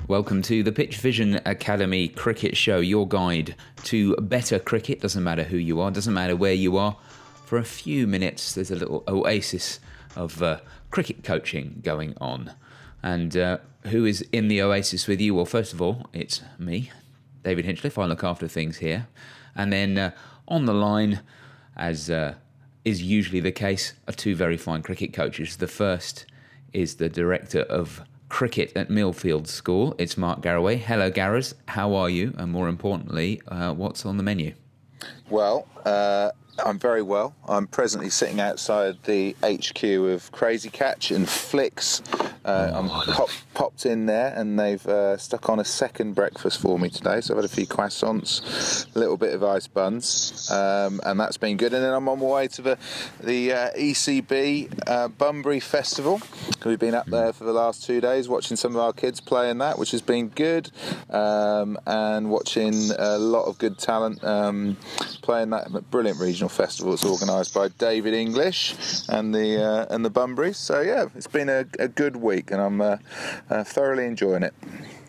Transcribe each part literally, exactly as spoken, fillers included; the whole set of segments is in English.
Welcome to the Pitch Vision Academy Cricket Show, your guide to better cricket. Doesn't matter who you are, doesn't matter where you are. For a few minutes, there's a little oasis of uh, cricket coaching going on. And uh, who is in the oasis with you? Well, first of all, it's me, David Hinchliffe. I look after things here. And then uh, on the line, as uh, is usually the case, are two very fine cricket coaches. The first is the director of cricket at Millfield School. It's Mark Garraway. Hello, Garras. How are you? And more importantly, uh, what's on the menu? Well, uh, I'm very well. I'm presently sitting outside the H Q of Crazy Catch and Flicks. Uh, Oh, I'm I love pop, popped in there and they've uh, stuck on a second breakfast for me today. So I've had a few croissants, a little bit of ice buns, um, and that's been good. And then I'm on my way to the, the uh, E C B uh, Bunbury Festival. We've been up there for the last two days watching some of our kids play in that, which has been good, um, and watching a lot of good talent um, playing that brilliant regional festival. It's organised by David English and the uh, and the Bunburys. So yeah, it's been a, a good week, and I'm uh, uh, thoroughly enjoying it.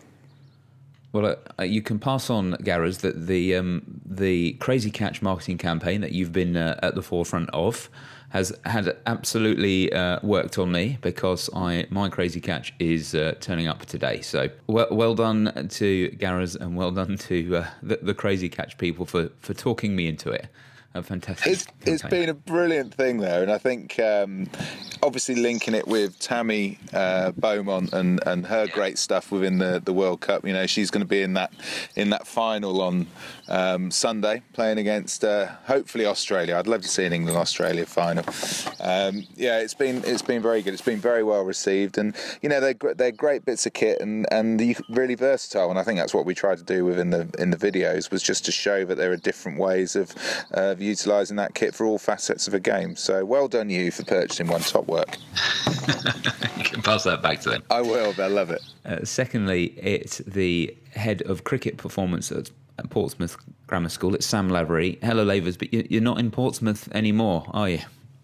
Well, uh, you can pass on, Garras, that the um, the Crazy Catch marketing campaign that you've been uh, at the forefront of has had absolutely uh, worked on me, because I my Crazy Catch is uh, turning up today. So well, well done to Garras, and well done to uh, the, the Crazy Catch people for, for talking me into it. A fantastic It's, it's been a brilliant thing there, and I think um, obviously linking it with Tammy uh, Beaumont and, and her great stuff within the, the World Cup. You know, she's going to be in that in that final on um, Sunday, playing against uh, hopefully Australia. I'd love to see an England Australia final. Um, yeah, it's been it's been very good. It's been very well received, and you know they're they're great bits of kit and and really versatile. And I think that's what we tried to do within the in the videos, was just to show that there are different ways of uh, utilising that kit for all facets of a game. So well done you for purchasing one. Top work. You can pass that back to them. I will. They'll love it. Uh, secondly, it's the head of cricket performance at Portsmouth Grammar School. It's Sam Lavery. Hello, Lavers, but you're not in Portsmouth anymore, are you?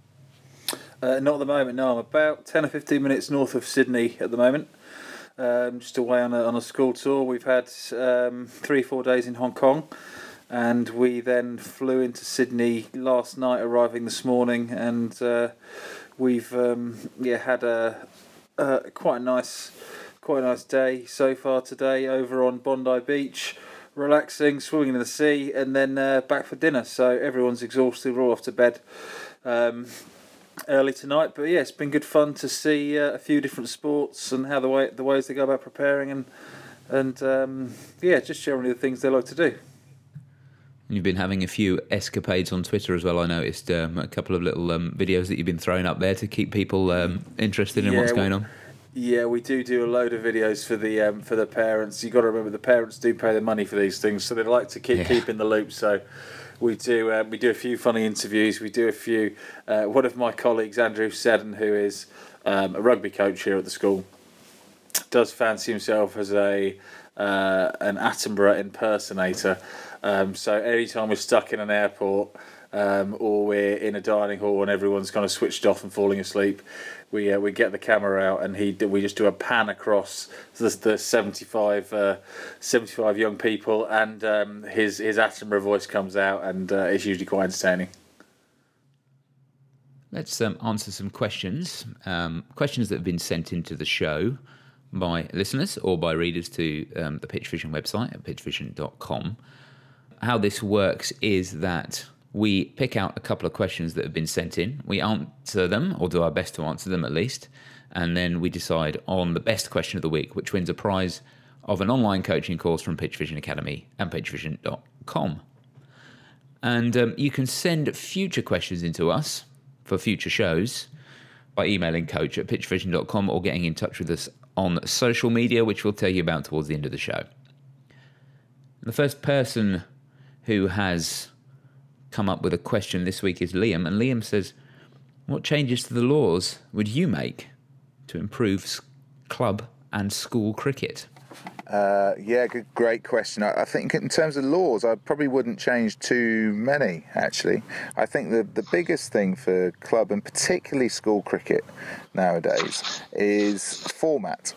Uh, not at the moment, no. I'm about ten or fifteen minutes north of Sydney at the moment. Um, just away on a, on a school tour. We've had um, three, four days in Hong Kong. And we then flew into Sydney last night, arriving this morning, and uh, we've um, yeah had a, a quite a nice quite a nice day so far today over on Bondi Beach, relaxing, swimming in the sea, and then uh, back for dinner. So everyone's exhausted. We're all off to bed um, early tonight, but yeah, it's been good fun to see uh, a few different sports and how the way the ways they go about preparing, and and um, yeah, just generally the things they like to do. You've been having a few escapades on Twitter as well. I noticed um, a couple of little um, videos that you've been throwing up there to keep people um, interested in yeah, what's going on. Yeah, we do do a load of videos for the um, for the parents. You've got to remember the parents do pay the money for these things, so they like to keep Yeah. keep in the loop. So we do uh, we do a few funny interviews. We do a few. Uh, one of my colleagues, Andrew Seddon, who is um, a rugby coach here at the school, does fancy himself as a uh, an Attenborough impersonator. Um, so anytime we're stuck in an airport um, or we're in a dining hall and everyone's kind of switched off and falling asleep, we uh, we get the camera out and he we just do a pan across the, the seventy-five, uh, seventy-five young people, and um, his his Attenborough voice comes out, and uh, it's usually quite entertaining. Let's um, answer some questions. Um, questions that have been sent into the show by listeners or by readers to um, the Pitch Vision website at pitch vision dot com. How this works is that we pick out a couple of questions that have been sent in. We answer them, or do our best to answer them at least, and then we decide on the best question of the week, which wins a prize of an online coaching course from Pitch Vision Academy and pitch vision dot com. And um, you can send future questions into us for future shows by emailing coach at pitch vision dot com or getting in touch with us on social media, which we'll tell you about towards the end of the show. The first person who has come up with a question this week is Liam, and Liam says, what changes to the laws would you make to improve club and school cricket? Uh, yeah, good, great question. I, I think in terms of laws, I probably wouldn't change too many, actually. I think the, the biggest thing for club and particularly school cricket nowadays is format.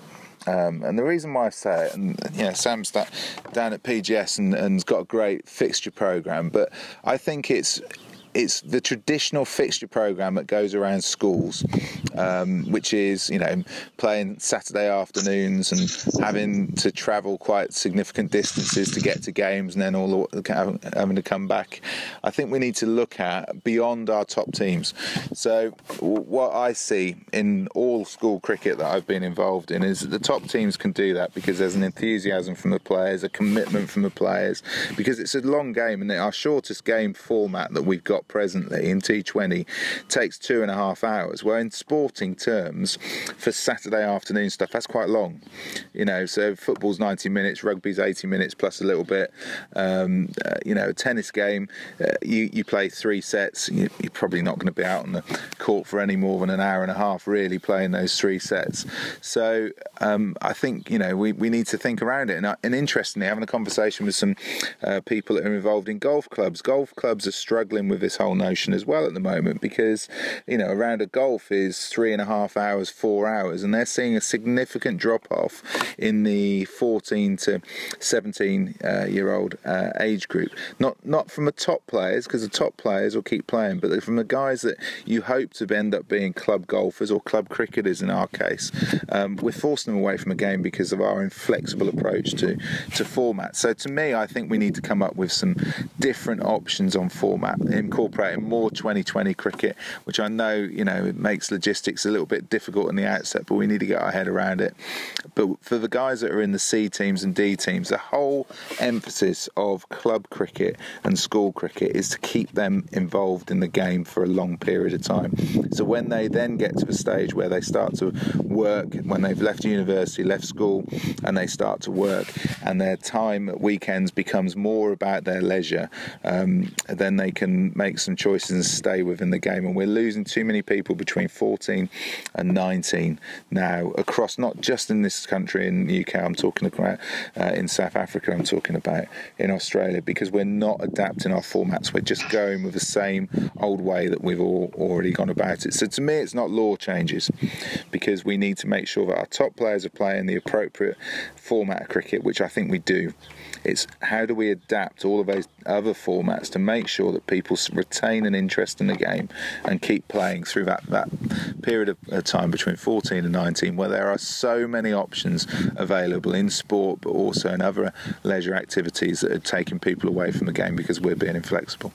Um, and the reason why I say it, and you know, Sam's that down at P G S and, and's got a great fixture programme, but I think it's it's the traditional fixture programme that goes around schools, um, which is, you know, playing Saturday afternoons and having to travel quite significant distances to get to games and then all having to come back. I think we need to look at beyond our top teams. So what I see in all school cricket that I've been involved in is that the top teams can do that because there's an enthusiasm from the players, a commitment from the players, because it's a long game, and our shortest game format that we've got presently in T twenty takes two and a half hours, where in sporting terms for Saturday afternoon stuff that's quite long, you know. So football's ninety minutes, rugby's eighty minutes plus a little bit. um, uh, you know, a tennis game, uh, you, you play three sets, you, you're probably not going to be out on the court for any more than an hour and a half really playing those three sets. So um, I think, you know, we, we need to think around it. And, and interestingly, having a conversation with some uh, people that are involved in golf clubs, golf clubs are struggling with this whole notion as well at the moment, because, you know, a round of golf is three and a half hours, four hours, and they're seeing a significant drop off in the fourteen to seventeen uh, year old uh, age group. Not not from the top players, because the top players will keep playing, but from the guys that you hope to end up being club golfers or club cricketers in our case. Um, we're forcing them away from the game because of our inflexible approach to, to format. So to me, I think we need to come up with some different options on format, incorporating more twenty twenty cricket, which I know, you know, it makes logistics a little bit difficult in the outset, but we need to get our head around it. But for the guys that are in the C teams and D teams, the whole emphasis of club cricket and school cricket is to keep them involved in the game for a long period of time. So when they then get to a stage where they start to work, when they've left university, left school, and they start to work, and their time at weekends becomes more about their leisure, um, then they can make some choices and stay within the game. And we're losing too many people between fourteen and nineteen now, across not just in this country, in the U K, I'm talking about uh, in South Africa, I'm talking about in Australia, because we're not adapting our formats. We're just going with the same old way that we've all already gone about it. So to me, it's not law changes, because we need to make sure that our top players are playing the appropriate format of cricket, which I think we do. It's how do we adapt all of those other formats to make sure that people retain an interest in the game and keep playing through that, that period of time between fourteen and nineteen, where there are so many options available in sport, but also in other leisure activities that are taking people away from the game because we're being inflexible.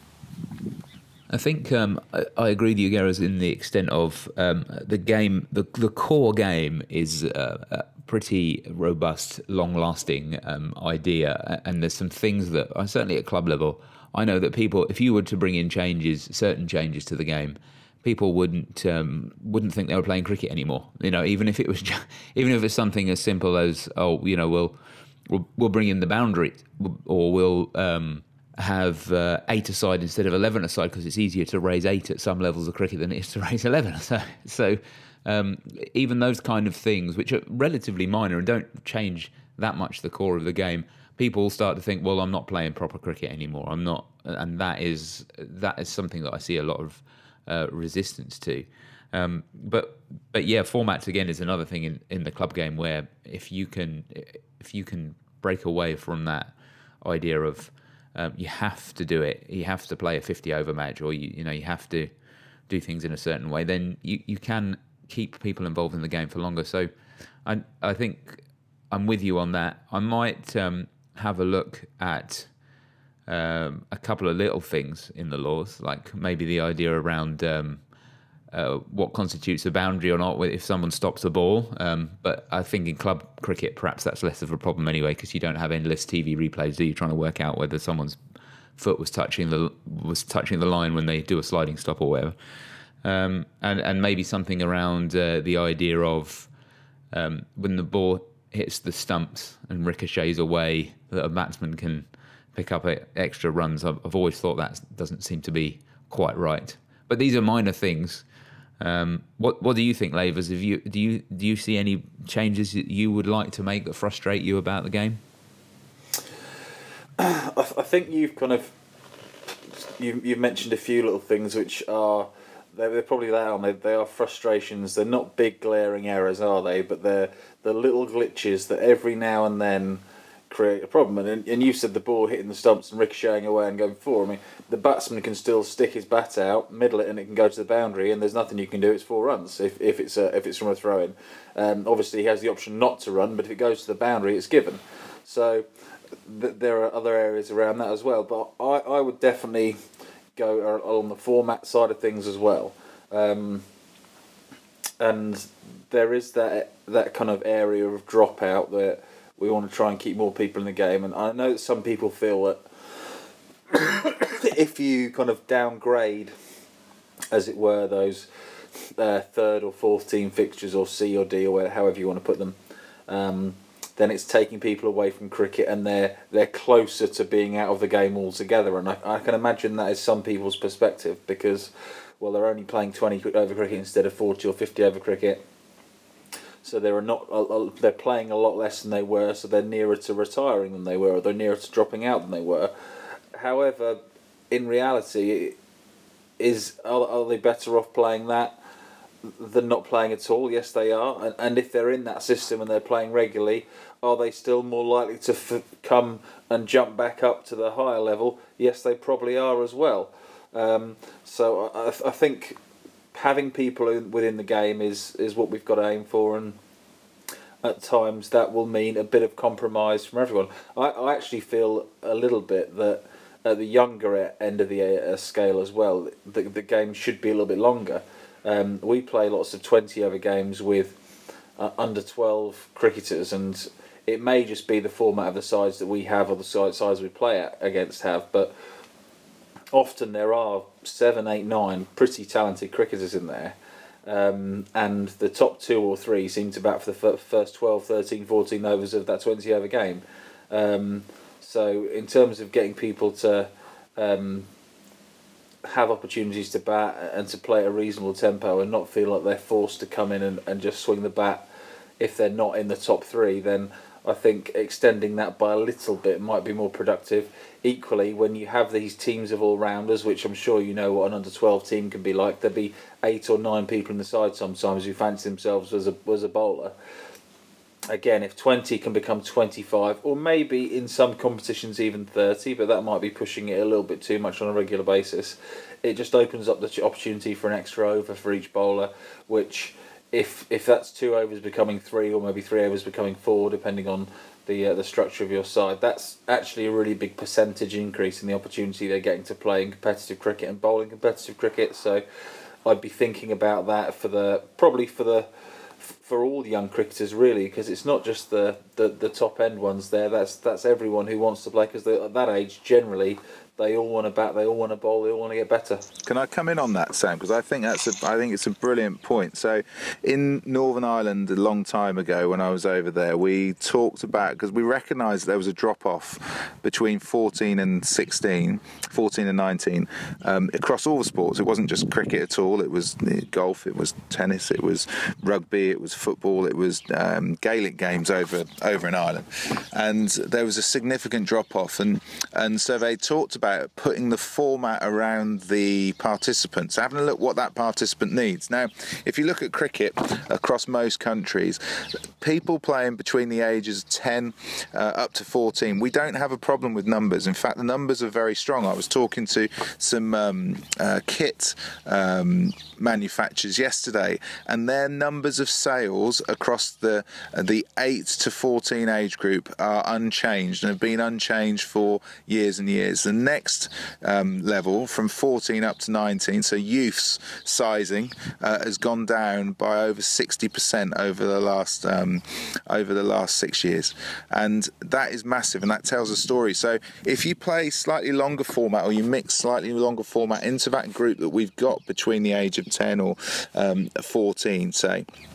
I think um, I, I agree with you, Gareth, in the extent of um, the game, the, the core game is uh, a pretty robust, long-lasting um, idea, and there's some things that, uh, certainly at club level, I know that people, if you were to bring in changes, certain changes to the game, people wouldn't um, wouldn't think they were playing cricket anymore. You know, even if it was, just, even if it's something as simple as, oh, you know, we'll we'll, we'll bring in the boundary, or we'll um, have uh, eight aside instead of eleven aside, because it's easier to raise eight at some levels of cricket than it is to raise eleven. So, so um, even those kind of things, which are relatively minor and don't change that much the core of the game, people start to think, well, I'm not playing proper cricket anymore. I'm not, and that is that is something that I see a lot of uh, resistance to. Um, but but yeah, formats again is another thing in, in the club game where if you can if you can break away from that idea of Um, you have to do it. You have to play a fifty over match, or you you know you have to do things in a certain way. Then you, you can keep people involved in the game for longer. So, I I think I'm with you on that. I might um, have a look at um, a couple of little things in the laws, like maybe the idea around um, uh, what constitutes a boundary or not if someone stops the ball. Um, but I think in club cricket, perhaps that's less of a problem anyway, because you don't have endless T V replays, do you, trying to work out whether someone's foot was touching the was touching the line when they do a sliding stop or whatever. Um, and, and maybe something around uh, the idea of um, when the ball hits the stumps and ricochets away, that a batsman can pick up extra runs. I've, I've always thought that doesn't seem to be quite right. But these are minor things. Um, what what do you think, Lavers? Have you do you do you see any changes that you would like to make that frustrate you about the game? I, I think you've kind of you you've mentioned a few little things which are they're, they're probably that, aren't they? They are frustrations. They're not big glaring errors, are they? But they're the little glitches that every now and then create a problem. And and you said the ball hitting the stumps and ricocheting away and going forward. I mean, the batsman can still stick his bat out, middle it, and it can go to the boundary, and there's nothing you can do. It's four runs if if it's a, if it's from a throw in. Um, obviously, he has the option not to run, but if it goes to the boundary, it's given. So th- there are other areas around that as well. But I, I would definitely go along the format side of things as well. Um, and there is that that kind of area of dropout that we want to try and keep more people in the game. And I know that some people feel that if you kind of downgrade, as it were, those uh, third or fourth team fixtures, or C or D, or whatever, however you want to put them, um, then it's taking people away from cricket, and they're they're closer to being out of the game altogether. And I, I can imagine that is some people's perspective, because, well, they're only playing twenty over cricket instead of forty or fifty over cricket. So they're not they're playing a lot less than they were. So they're nearer to retiring than they were, or they're nearer to dropping out than they were. However, in reality, is are, are they better off playing that than not playing at all? Yes, they are. And, and if they're in that system and they're playing regularly, are they still more likely to f- come and jump back up to the higher level? Yes, they probably are as well. Um, so I, I think having people within the game is, is what we've got to aim for, and at times that will mean a bit of compromise from everyone. I, I actually feel a little bit that at the younger end of the uh, scale as well, the, the game should be a little bit longer. Um, we play lots of twenty over games with uh, under twelve cricketers, and it may just be the format of the sides that we have or the sides we play at, against have, but often there are seven, eight, nine pretty talented cricketers in there, um, and the top two or three seem to bat for the first twelve, thirteen, fourteen overs of that twenty over game. Um, so in terms of getting people to um, have opportunities to bat and to play at a reasonable tempo and not feel like they're forced to come in and, and just swing the bat if they're not in the top three, then I think extending that by a little bit might be more productive. Equally, when you have these teams of all-rounders, which I'm sure you know what an under twelve team can be like, there'll be eight or nine people in the side sometimes who fancy themselves as a, as a bowler. Again, if twenty can become twenty-five, or maybe in some competitions even thirty, but that might be pushing it a little bit too much on a regular basis, it just opens up the opportunity for an extra over for each bowler, which, if if that's two overs becoming three, or maybe three overs becoming four, depending on the uh, the structure of your side, that's actually a really big percentage increase in the opportunity they're getting to play in competitive cricket and bowling competitive cricket. So I'd be thinking about that for the probably for the for all the young cricketers, really, because it's not just the, the, the top end ones there. That's that's everyone who wants to play, because at that age generally they all want to bat, they all want to bowl, they all want to get better. Can I come in on that, Sam? Because I think that's a, I think it's a brilliant point. So, in Northern Ireland a long time ago, when I was over there, we talked about, because we recognised there was a drop off between fourteen and sixteen, fourteen and nineteen, um, across all the sports. It wasn't just cricket at all. It was golf, it was tennis, it was rugby, it was football, it was um, Gaelic games over over in Ireland, and there was a significant drop off, and and so they talked about about putting the format around the participants, having a look what that participant needs. Now, if you look at cricket across most countries, people playing between the ages of ten uh, up to fourteen, we don't have a problem with numbers. In fact, the numbers are very strong. I was talking to some um, uh, kit um, manufacturers yesterday, and their numbers of sales across the uh, the eight to fourteen age group are unchanged and have been unchanged for years and years. The next um, level, from fourteen up to nineteen, so youth's sizing uh, has gone down by over sixty percent over the last um, over the last six years, and that is massive, and that tells a story. So if you play slightly longer format, or you mix slightly longer format into that group that we've got between the age of ten or um, fourteen, say,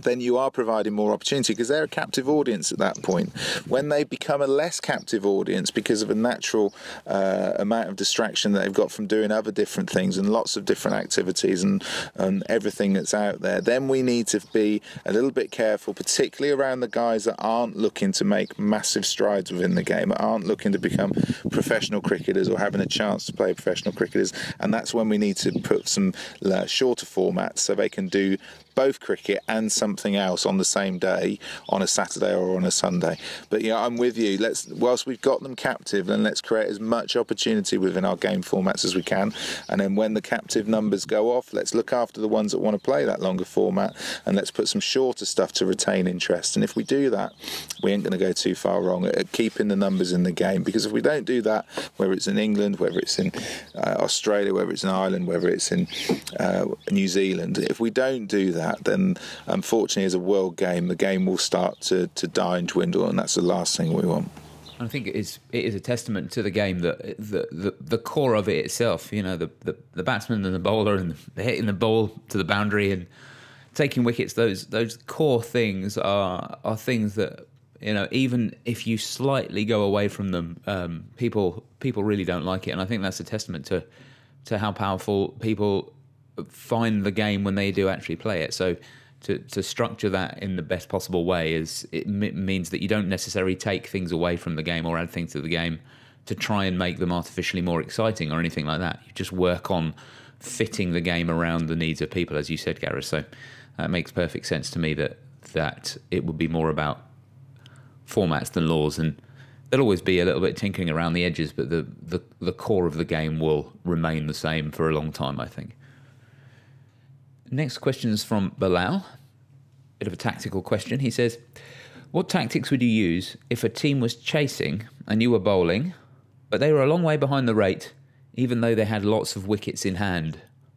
then you are providing more opportunity because they're a captive audience at that point. When they become a less captive audience because of a natural uh, amount of distraction that they've got from doing other different things and lots of different activities and, and everything that's out there, then we need to be a little bit careful, particularly around the guys that aren't looking to make massive strides within the game, that aren't looking to become professional cricketers or having a chance to play professional cricketers. And that's when we need to put some uh, shorter formats so they can do both cricket and something else on the same day, on a Saturday or on a Sunday. But yeah, I'm with you. Let's, whilst we've got them captive, then let's create as much opportunity within our game formats as we can. And then when the captive numbers go off, let's look after the ones that want to play that longer format, and let's put some shorter stuff to retain interest. And if we do that, we ain't going to go too far wrong at keeping the numbers in the game. Because if we don't do that, whether it's in England, whether it's in uh, Australia, whether it's in Ireland, whether it's in uh, New Zealand, if we don't do that, That, then unfortunately as a world game the game will start to, to die and dwindle, and that's the last thing we want. I think it is it is a testament to the game that the the, the core of it itself, you know, the, the, the batsman and the bowler and the hitting the ball to the boundary and taking wickets, those those core things are are things that, you know, even if you slightly go away from them, um, people people really don't like it. And I think that's a testament to to how powerful people find the game when they do actually play it. So to to structure that in the best possible way is it m- means that you don't necessarily take things away from the game or add things to the game to try and make them artificially more exciting or anything like that. You just work on fitting the game around the needs of people, as you said, Gareth. So that makes perfect sense to me that that it would be more about formats than laws, and there'll always be a little bit tinkering around the edges, but the the, the core of the game will remain the same for a long time, I think. Next question is from Bilal. Bit of a tactical question. He says, what tactics would you use if a team was chasing and you were bowling, but they were a long way behind the rate, even though they had lots of wickets in hand?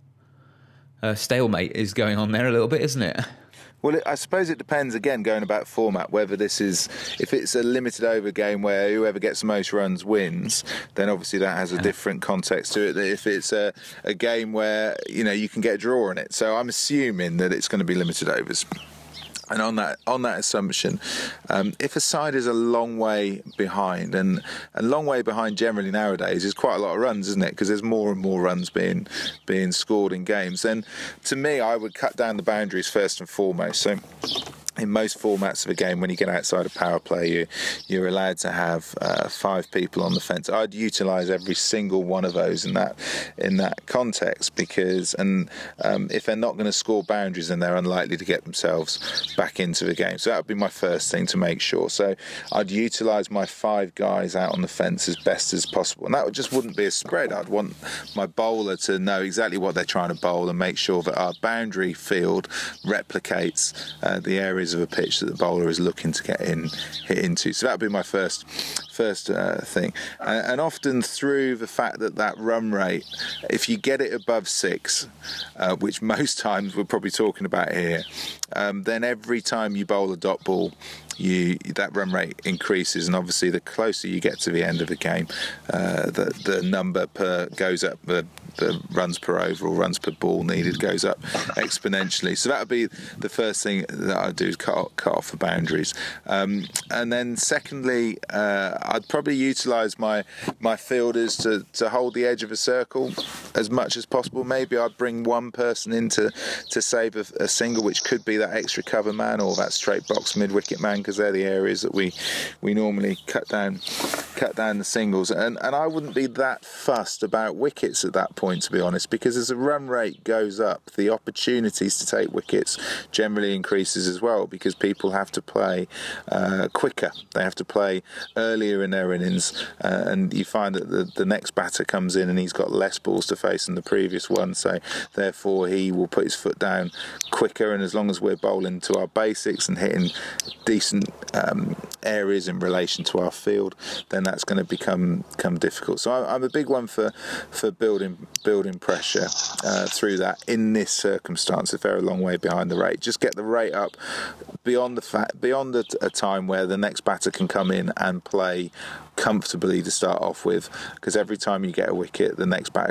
Uh, stalemate is going on there a little bit, isn't it? Well, I suppose it depends, again, going about format, whether this is, if it's a limited over game where whoever gets the most runs wins, then obviously that has a different context to it. If it's a, a game where, you know, you can get a draw in it. So I'm assuming that it's going to be limited overs. And on that on that assumption, um, if a side is a long way behind, and a long way behind generally nowadays is quite a lot of runs, isn't it? Because there's more and more runs being being scored in games. Then, to me, I would cut down the boundaries first and foremost. So, in most formats of a game, when you get outside of power play, you, you're allowed to have uh, five people on the fence. I'd utilise every single one of those in that in that context, because and um, if they're not going to score boundaries, then they're unlikely to get themselves back into the game. So that would be my first thing to make sure. So I'd utilise my five guys out on the fence as best as possible, and that just wouldn't be a spread. I'd want my bowler to know exactly what they're trying to bowl and make sure that our boundary field replicates uh, the areas of a pitch that the bowler is looking to get in hit into. So that would be my first first uh, thing. And, and often through the fact that that run rate, if you get it above six, uh, which most times we're probably talking about here, um, then every time you bowl a dot ball, you that run rate increases, and obviously the closer you get to the end of the game, uh, the the number per goes up, the the runs per over or runs per ball needed goes up exponentially. So that would be the first thing that I'd do, is cut, cut off the boundaries. Um, and then secondly, uh, I'd probably utilise my my fielders to, to hold the edge of a circle as much as possible. Maybe I'd bring one person in to, to save a, a single, which could be that extra cover man or that straight box mid-wicket man, because they're the areas that we we normally cut down cut down the singles. And, and I wouldn't be that fussed about wickets at that point, to be honest, because as the run rate goes up, the opportunities to take wickets generally increases as well, because people have to play uh, quicker. They have to play earlier in their innings, uh, and you find that the, the next batter comes in and he's got less balls to face than the previous one, so therefore he will put his foot down quicker. And as long as we're bowling to our basics and hitting decent um, areas in relation to our field, then that's going to become become difficult. So I'm a big one for for building building pressure uh, through that in this circumstance. If they're a long way behind the rate, just get the rate up beyond the fact beyond a, a time where the next batter can come in and play comfortably to start off with, because every time you get a wicket, the next batter comes in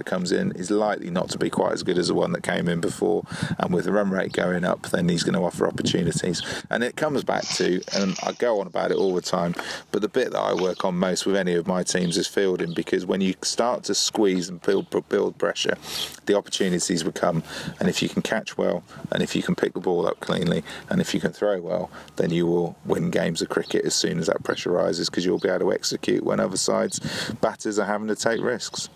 season is likely not to be quite as good as the one that came in before. And with the run rate going up, then he's going to offer opportunities. And it comes back to, and I go on about it all the time, but the bit that I work on most with any of my teams is fielding, because when you start to squeeze and build, build pressure, the opportunities will come. And if you can catch well, and if you can pick the ball up cleanly, and if you can throw well, then you will win games of cricket as soon as that pressure rises, because you'll be able to execute when other sides batters are having to take risks.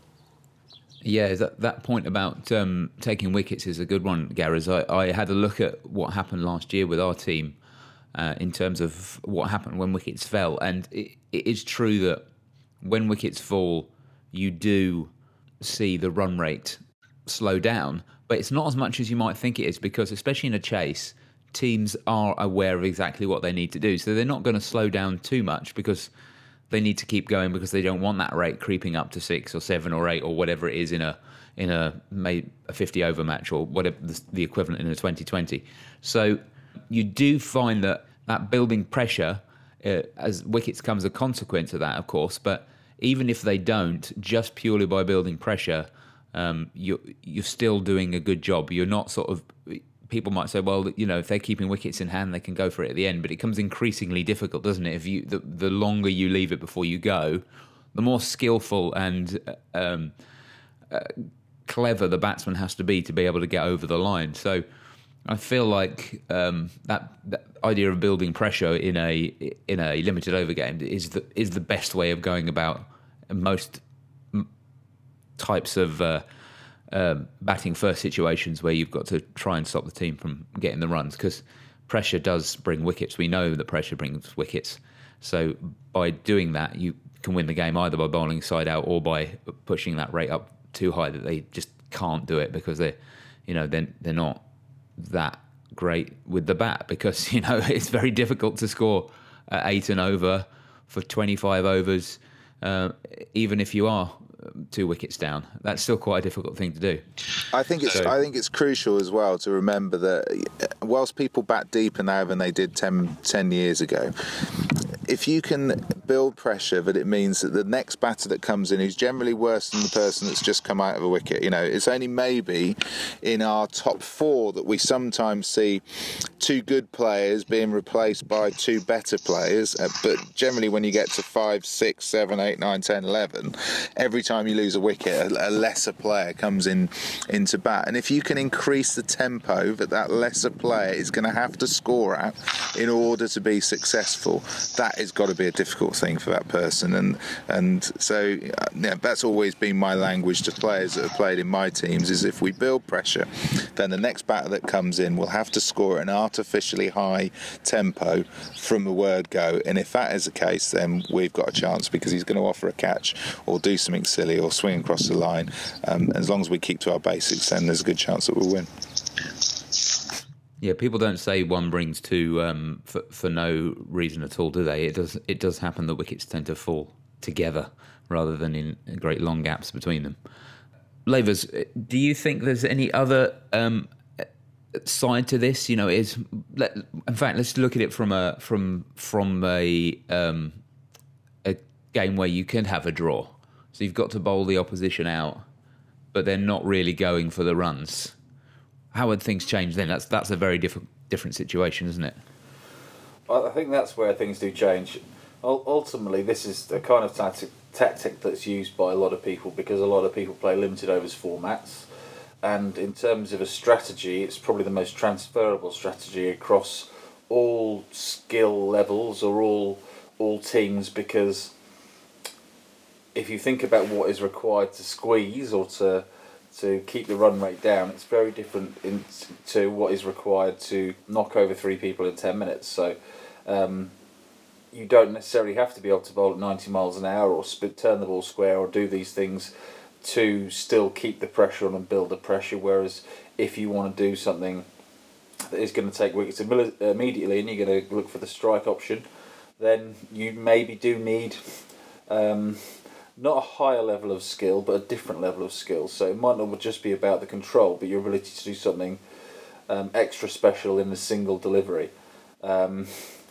Yeah, that that point about um, taking wickets is a good one, Gareth. I, I had a look at what happened last year with our team uh, in terms of what happened when wickets fell, and it, it is true that when wickets fall, you do see the run rate slow down, but it's not as much as you might think it is, because especially in a chase, teams are aware of exactly what they need to do, so they're not going to slow down too much because they need to keep going, because they don't want that rate creeping up to six or seven or eight or whatever it is in a in a a fifty over match, or whatever the equivalent in a twenty twenty. So you do find that that building pressure uh, as wickets come as a consequence of that, of course. But even if they don't, just purely by building pressure, um, you you're still doing a good job. You're not sort of. People might say, well, you know, if they're keeping wickets in hand, they can go for it at the end. But it becomes increasingly difficult, doesn't it? If you the, the longer you leave it before you go, the more skillful and um, uh, clever the batsman has to be to be able to get over the line. So I feel like um, that, that idea of building pressure in a in a limited over game is the is the best way of going about most types of. Uh, Uh, batting first situations where you've got to try and stop the team from getting the runs, because pressure does bring wickets. We know that pressure brings wickets. So by doing that, you can win the game either by bowling side out or by pushing that rate up too high that they just can't do it, because they, you know, they're, they're not that great with the bat, because, you know, it's very difficult to score at eight and over for twenty-five overs, uh, even if you are two wickets down. That's still quite a difficult thing to do. I think it's so, I think it's crucial as well to remember that whilst people bat deeper now than they did ten, ten years ago, if you can build pressure, that it means that the next batter that comes in, who's generally worse than the person that's just come out of a wicket, you know, it's only maybe in our top four that we sometimes see two good players being replaced by two better players, uh, but generally when you get to five, six, seven, eight, nine, ten, eleven, every time you lose a wicket, a, a lesser player comes in into bat. And if you can increase the tempo that that lesser player is going to have to score at in order to be successful, that has got to be a difficult thing for that person. And and so uh, yeah, that's always been my language to players that have played in my teams, is if we build pressure, then the next batter that comes in will have to score at an artificially high tempo from the word go. And if that is the case, then we've got a chance, because he's going to offer a catch or do something silly or swing across the line. Um, as long as we keep to our basics, then there's a good chance that we'll win. Yeah, people don't say one brings two um, for, for no reason at all, do they? It does it does happen that wickets tend to fall together rather than in great long gaps between them. Lavers, do you think there's any other um, side to this? You know, is let, in fact, let's look at it from a from from a um, a game where you can have a draw. So you've got to bowl the opposition out, but they're not really going for the runs. How would things change then? That's that's a very different different situation, isn't it? I think that's where things do change. Ultimately, this is the kind of tactic, tactic that's used by a lot of people, because a lot of people play limited overs formats. And in terms of a strategy, it's probably the most transferable strategy across all skill levels or all all teams, because if you think about what is required to squeeze or to to keep the run rate down, it's very different in, to what is required to knock over three people in ten minutes. So um, you don't necessarily have to be able to bowl at ninety miles an hour or spit, turn the ball square or do these things to still keep the pressure on and build the pressure. Whereas if you want to do something that is going to take wickets immediately and you're going to look for the strike option, then you maybe do need um, not a higher level of skill, but a different level of skill. So it might not just be about the control, but your ability to do something um, extra special in a single delivery. Um,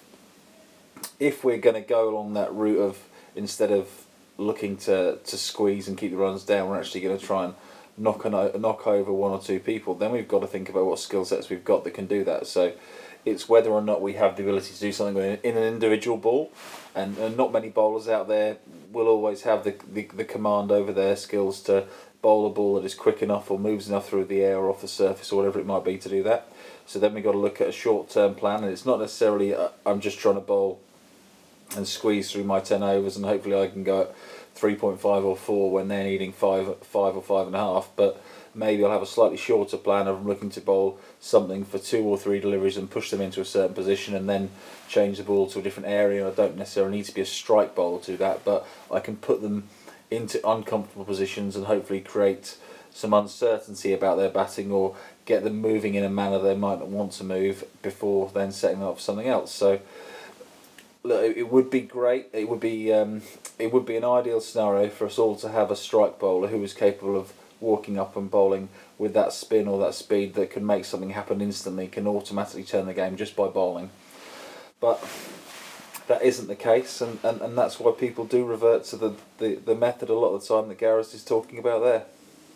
if we're going to go along that route of, instead of looking to, to squeeze and keep the runs down, we're actually going to try and knock, an, knock over one or two people, then we've got to think about what skill sets we've got that can do that. So it's whether or not we have the ability to do something in an individual ball, and, and not many bowlers out there will always have the, the, the command over their skills to bowl a ball that is quick enough or moves enough through the air or off the surface or whatever it might be to do that. So then we've got to look at a short-term plan, and it's not necessarily uh, I'm just trying to bowl and squeeze through my ten overs and hopefully I can go at three point five or four when they're needing five, five or five and a half, but maybe I'll have a slightly shorter plan of looking to bowl something for two or three deliveries and push them into a certain position and then change the ball to a different area. I don't necessarily need to be a strike bowler to do that, but I can put them into uncomfortable positions and hopefully create some uncertainty about their batting or get them moving in a manner they might not want to move before then setting them up for something else. So look, it would be great. It would be um, it would be an ideal scenario for us all to have a strike bowler who is capable of walking up and bowling with that spin or that speed that can make something happen instantly, can automatically turn the game just by bowling. But that isn't the case, and, and, and that's why people do revert to the, the, the method a lot of the time that Gareth is talking about there.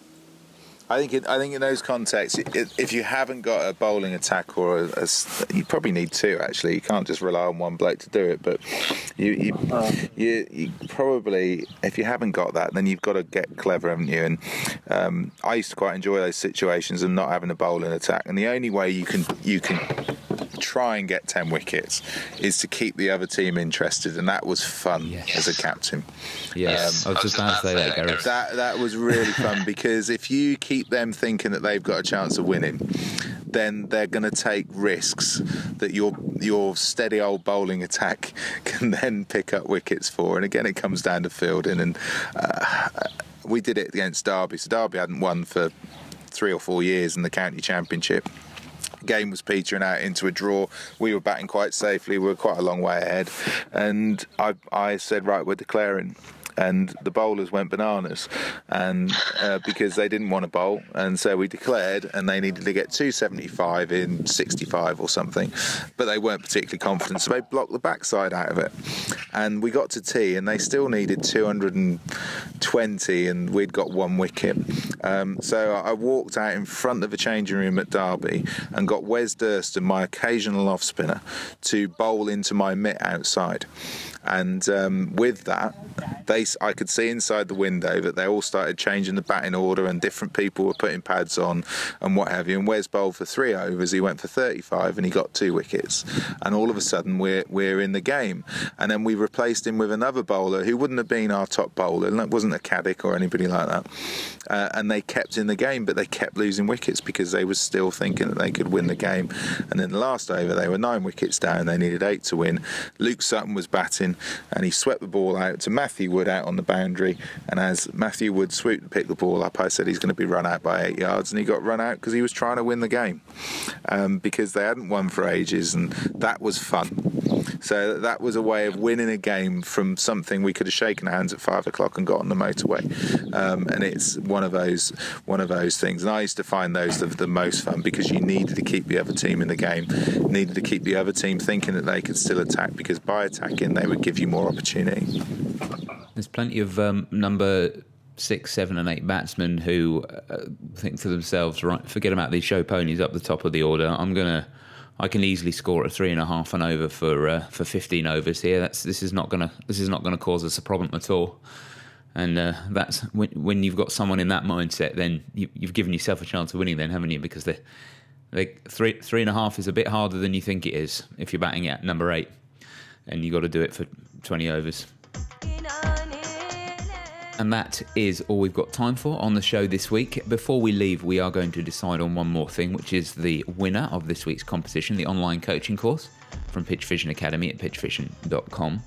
I think it, I think in those contexts, it, if you haven't got a bowling attack or a, a, you probably need two actually. You can't just rely on one bloke to do it. But you you, uh, you you probably, if you haven't got that, then you've got to get clever, haven't you? And um, I used to quite enjoy those situations and not having a bowling attack. And the only way you can you can try and get ten wickets is to keep the other team interested, and that was fun yes. as a captain. Yes, um, I was just about to say that, Gareth. That that was really fun because if you keep them thinking that they've got a chance of winning, then they're going to take risks that your your steady old bowling attack can then pick up wickets for. And again, it comes down to fielding. And uh, we did it against Derby. So Derby hadn't won for three or four years in the county championship. Game was petering out into a draw. We were batting quite safely. We were quite a long way ahead, and I I said, right, we're declaring. And the bowlers went bananas, and uh, because they didn't want to bowl, and so we declared, and they needed to get two seventy-five in sixty-five or something, but they weren't particularly confident, so they blocked the backside out of it. And we got to tea, and they still needed two hundred twenty, and we'd got one wicket. Um, so I walked out in front of the changing room at Derby and got Wes Durston, my occasional off spinner, to bowl into my mitt outside. And um, with that, they I could see inside the window that they all started changing the batting order and different people were putting pads on and what have you. And Wes bowled for three overs, he went for thirty-five and he got two wickets. And all of a sudden we're we're in the game. And then we replaced him with another bowler who wouldn't have been our top bowler, and that wasn't a Caddick or anybody like that. Uh, and they kept in the game, but they kept losing wickets because they were still thinking that they could win the game. And in the last over, they were nine wickets down. They needed eight to win. Luke Sutton was batting, and he swept the ball out to Matthew Wood out on the boundary. And as Matthew Wood swooped to pick the ball up, I said he's going to be run out by eight yards. And he got run out because he was trying to win the game, um, because they hadn't won for ages, and that was fun. So that was a way of winning a game from something we could have shaken hands at five o'clock and got on the motorway. Um, and it's one of those one of those things. And I used to find those the, the most fun because you needed to keep the other team in the game, needed to keep the other team thinking that they could still attack, because by attacking they would give you more opportunity. There's plenty of um, number six, seven, and eight batsmen who uh, think to themselves, right, forget about these show ponies up the top of the order. I'm gonna, I can easily score a three and a half an over for uh, for fifteen overs here. That's this is not gonna this is not gonna cause us a problem at all. And uh, that's when, when you've got someone in that mindset, then you, you've given yourself a chance of winning, then, haven't you? Because they, they three three and a half is a bit harder than you think it is if you're batting at number eight, and you got to do it for twenty overs. And that is all we've got time for on the show this week. Before we leave, we are going to decide on one more thing, which is the winner of this week's competition, the online coaching course from Pitch Vision Academy at pitch vision dot com.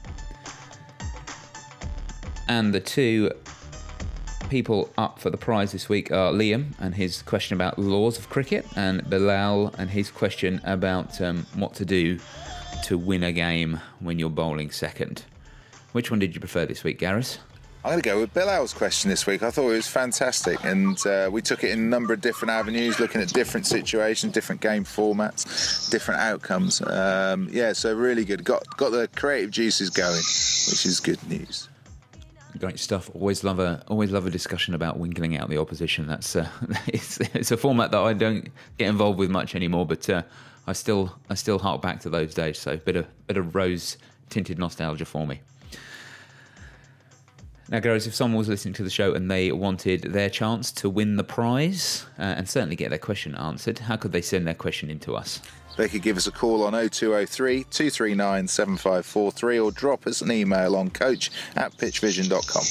And the two people up for the prize this week are Liam and his question about laws of cricket, and Bilal and his question about um, what to do to win a game when you're bowling second. Which one did you prefer this week, Gareth? I'm going to go with Bilal's question this week. I thought it was fantastic, and uh, we took it in a number of different avenues, looking at different situations, different game formats, different outcomes. Um, yeah, so really good. Got got the creative juices going, which is good news. Great stuff. Always love a always love a discussion about winkling out the opposition. That's uh, it's, it's a format that I don't get involved with much anymore, but uh, I still I still hark back to those days. So bit of bit of rose tinted nostalgia for me. Now, guys, if someone was listening to the show and they wanted their chance to win the prize uh, and certainly get their question answered, how could they send their question in to us? They could give us a call on oh two oh three, two three nine, seven five four three or drop us an email on coach at pitch vision dot com.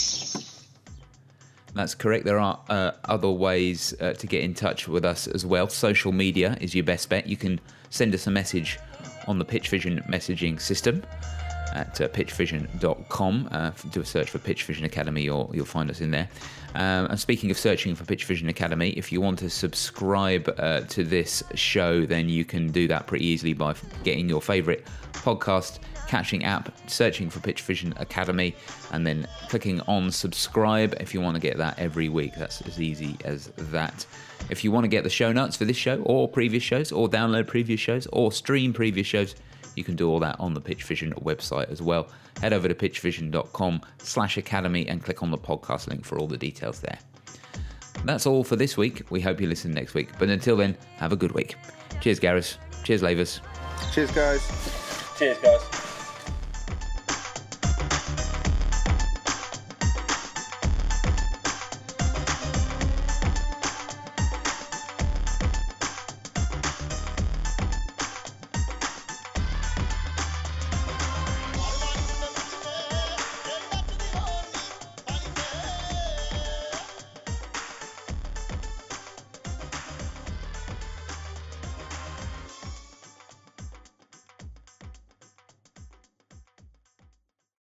That's correct. There are uh, other ways uh, to get in touch with us as well. Social media is your best bet. You can send us a message on the Pitch Vision messaging system at uh, pitch vision dot com. Uh, do a search for Pitch Vision Academy, or you'll find us in there. Um, and speaking of searching for Pitch Vision Academy, if you want to subscribe uh, to this show, then you can do that pretty easily by getting your favourite podcast catching app, searching for Pitch Vision Academy, and then clicking on subscribe if you want to get that every week. That's as easy as that. If you want to get the show notes for this show or previous shows, or download previous shows, or stream previous shows, you can do all that on the Pitch Vision website as well. Head over to pitch vision dot com slash academy and click on the podcast link for all the details there. That's all for this week. We hope you listen next week. But until then, have a good week. Cheers, Gareth. Cheers, Lavers. Cheers, guys. Cheers, guys.